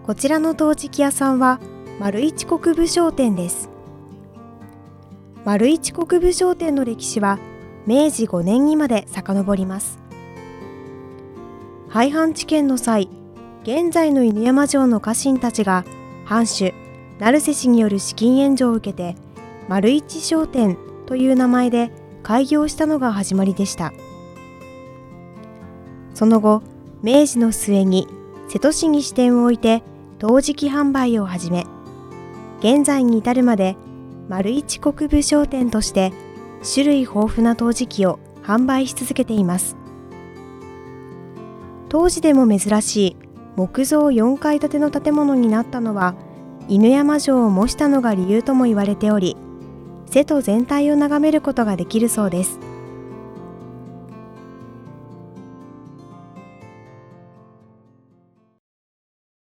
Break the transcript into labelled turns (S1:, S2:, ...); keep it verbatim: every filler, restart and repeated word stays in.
S1: こちらの陶磁器屋さんは丸一国分商店です。丸一国分商店の歴史はめいじごねんにまで遡ります。廃藩置県の際、現在の犬山城の家臣たちが藩主成瀬氏による資金援助を受けて丸一商店という名前で開業したのが始まりでした。その後、めいじの末に瀬戸市に支店を置いて陶磁器販売を始め、現在に至るまで丸一国分商店として種類豊富な陶磁器を販売し続けています。当時でも珍しい木造よんかい建ての建物になったのは犬山城を模したのが理由とも言われており、瀬戸全体を眺めることができるそうです。